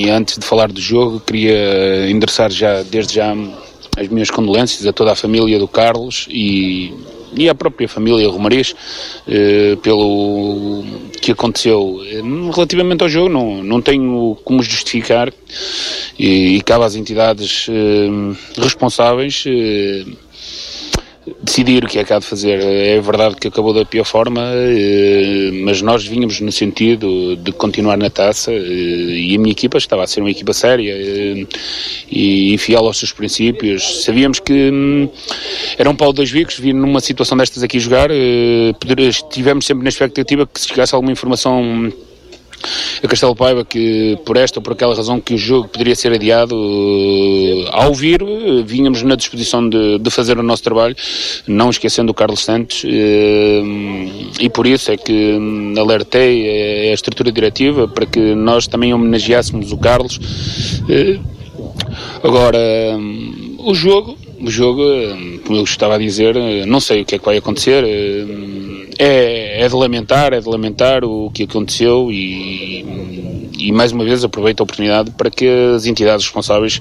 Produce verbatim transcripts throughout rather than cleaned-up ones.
e antes de falar do jogo, queria endereçar já, desde já, as minhas condolências a toda a família do Carlos e, e à própria família Romariz eh, pelo que aconteceu. Relativamente ao jogo, não, não tenho como justificar e, e cabe às entidades eh, responsáveis eh, decidir o que é que há de fazer. É verdade que acabou da pior forma, mas nós vínhamos no sentido de continuar na taça, e a minha equipa estava a ser uma equipa séria e fiel aos seus princípios. Sabíamos que era um pau de dois bicos vir numa situação destas aqui jogar. Tivemos sempre na expectativa que se chegasse alguma informação a Castelo Paiva que por esta ou por aquela razão que o jogo poderia ser adiado, ao vir vínhamos na disposição de, de fazer o nosso trabalho, não esquecendo o Carlos Santos, e por isso é que alertei a estrutura diretiva para que nós também homenageássemos o Carlos. Agora, o jogo o jogo, como eu estava a dizer, não sei o que é que vai acontecer. É, é de lamentar, é de lamentar o que aconteceu e, e mais uma vez aproveito a oportunidade para que as entidades responsáveis,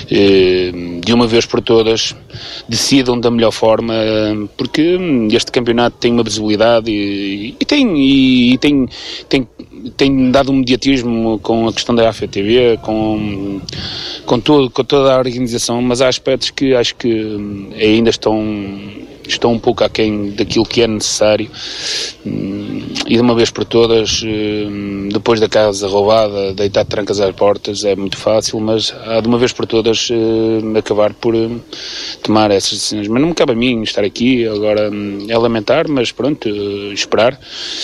de uma vez por todas, decidam da melhor forma, porque este campeonato tem uma visibilidade e, e tem, e, e tem, tem tem dado um mediatismo com a questão da A F T V, com, com, todo, com toda a organização, mas há aspectos que acho que ainda estão, estão um pouco aquém daquilo que é necessário, e de uma vez por todas, depois da casa roubada, deitar trancas às portas é muito fácil, mas há de uma vez por todas acabar por tomar essas decisões. Mas não me cabe a mim estar aqui agora, é lamentar, mas pronto, esperar.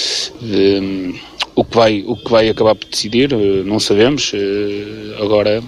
O que, vai, o que vai acabar por decidir, não sabemos. Agora,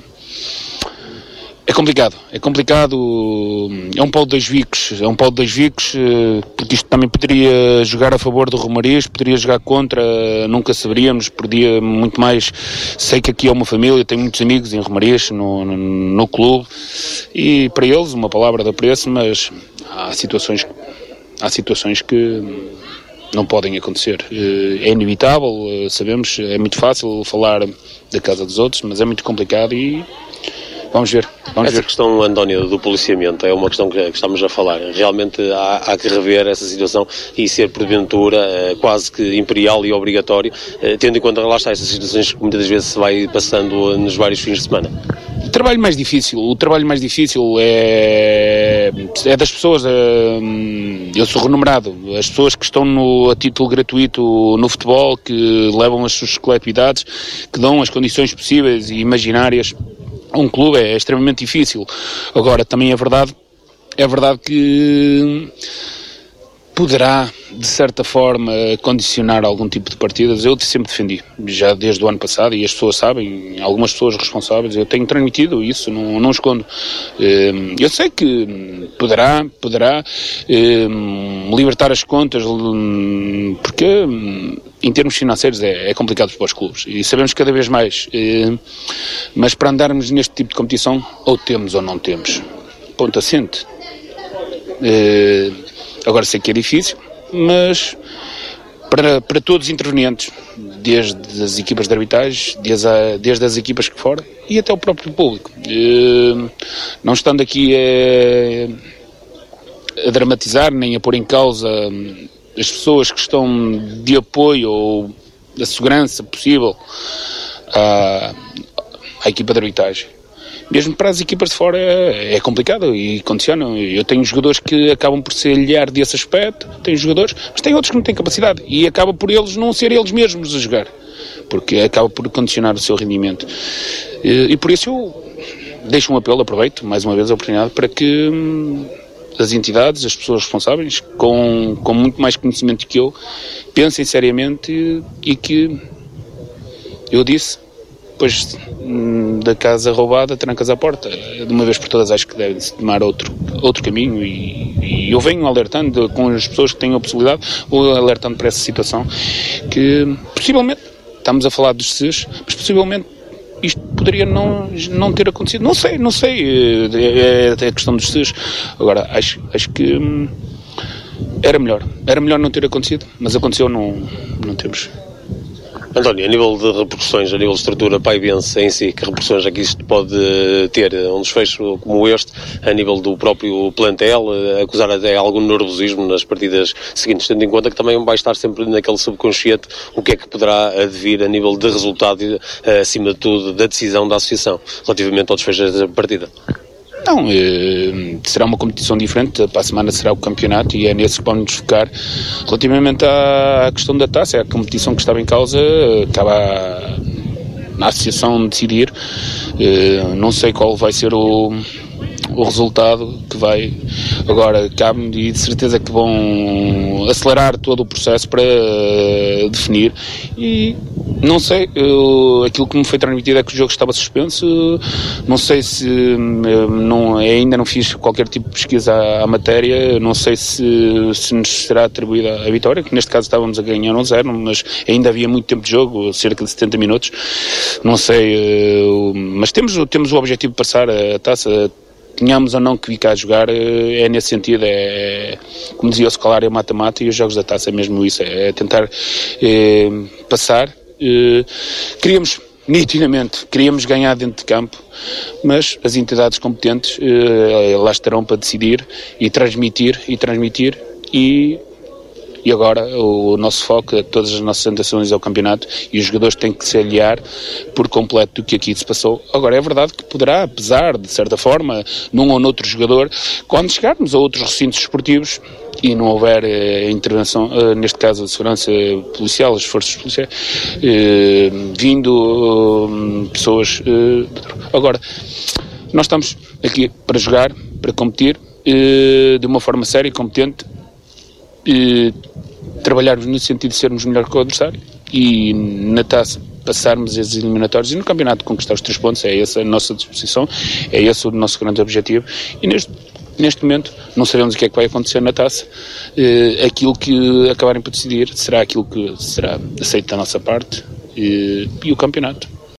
é complicado, é complicado, é um pau de dois bicos, é um pau de dois bicos, porque isto também poderia jogar a favor do Romariz, poderia jogar contra, nunca saberíamos, podia muito mais. Sei que aqui é uma família, tenho muitos amigos em Romariz, no, no, no clube, e para eles uma palavra de apreço, mas há situações, há situações que não podem acontecer. É inevitável, sabemos, é muito fácil falar da casa dos outros, mas é muito complicado e vamos ver. Vamos Essa ver. questão, António, do policiamento é uma questão que, que estamos a falar. Realmente há, há que rever essa situação e ser porventura eh, quase que imperial e obrigatório, eh, tendo em conta, lá está, essas situações que muitas vezes se vai passando nos vários fins de semana. O trabalho mais difícil, o trabalho mais difícil é, é das pessoas, é, eu sou renumerado, as pessoas que estão no, a título gratuito no futebol, que levam as suas coletividades, que dão as condições possíveis e imaginárias a um clube, é, é extremamente difícil. Agora, também é verdade, é verdade que poderá, de certa forma, condicionar algum tipo de partidas. Eu sempre defendi, já desde o ano passado, e as pessoas sabem, algumas pessoas responsáveis, eu tenho transmitido isso, não, não escondo. Eu sei que poderá, poderá libertar as contas, porque em termos financeiros é, é complicado para os clubes, e sabemos cada vez mais, mas para andarmos neste tipo de competição, ou temos ou não temos. Ponto assente. Agora sei que é difícil, mas para, para todos os intervenientes, desde as equipas de arbitragem, desde, a, desde as equipas que fora e até o próprio público. Não estando aqui a, a dramatizar nem a pôr em causa as pessoas que estão de apoio ou da segurança possível à, à equipa de arbitragem. Mesmo para as equipas de fora é, é complicado e condicionam. Eu tenho jogadores que acabam por se alhear desse aspecto, tenho jogadores, mas tem outros que não têm capacidade e acaba por eles não ser eles mesmos a jogar, porque acaba por condicionar o seu rendimento. E, e por isso eu deixo um apelo, aproveito mais uma vez a oportunidade para que hum, as entidades, as pessoas responsáveis, com, com muito mais conhecimento que eu, pensem seriamente e, e que eu disse, depois da casa roubada, trancas à porta. De uma vez por todas acho que deve-se tomar outro, outro caminho e, e eu venho alertando com as pessoas que têm a possibilidade, vou alertando para essa situação, que possivelmente, estamos a falar dos C E S, mas possivelmente isto poderia não, não ter acontecido. Não sei, não sei, é, é a questão dos C E S. Agora, acho, acho que hum, era melhor, era melhor não ter acontecido, mas aconteceu, não, não temos. António, a nível de repercussões, a nível de estrutura paivense em si, que repercussões é que isto pode ter? Um desfecho como este, a nível do próprio plantel, acusar até algum nervosismo nas partidas seguintes, tendo em conta que também vai estar sempre naquele subconsciente o que é que poderá advir a nível de resultado, acima de tudo, da decisão da associação, relativamente ao desfecho da partida. Não, eh, será uma competição diferente, para a semana será o campeonato e é nesse que vamos focar. Relativamente à, à questão da taça, é a competição que estava em causa, estava a, a associação decidir, eh, não sei qual vai ser o, o resultado que vai, agora cabe-me e de certeza que vão acelerar todo o processo para uh, definir e não sei, eu, aquilo que me foi transmitido é que o jogo estava suspenso, não sei se não, ainda não fiz qualquer tipo de pesquisa à, à matéria, não sei se, se nos será atribuída a vitória, que neste caso estávamos a ganhar um zero, mas ainda havia muito tempo de jogo, cerca de setenta minutos, não sei, uh, mas temos, temos o objetivo de passar a taça. Tenhamos ou não que vir cá jogar, é nesse sentido, é, como dizia o Scolari, é mata-mata, e os jogos da taça é mesmo isso, é tentar é, passar. É, queríamos, nitidamente, queríamos ganhar dentro de campo, mas as entidades competentes é, lá estarão para decidir e transmitir, e transmitir, e... E agora o nosso foco, todas as nossas tentações ao campeonato, e os jogadores têm que se aliar por completo do que aqui se passou. Agora é verdade que poderá, apesar de certa forma, num ou noutro jogador, quando chegarmos a outros recintos esportivos e não houver eh, intervenção, eh, neste caso a segurança policial, as forças policiais, eh, vindo eh, pessoas... Eh, agora, nós estamos aqui para jogar, para competir, eh, de uma forma séria e competente, e trabalharmos no sentido de sermos melhor que o adversário e na taça passarmos as eliminatórias e no campeonato conquistar os três pontos, é essa a nossa disposição, é esse o nosso grande objetivo e neste, neste momento não sabemos o que é que vai acontecer na taça, eh, aquilo que acabarem por decidir será aquilo que será aceito da nossa parte eh, e o campeonato.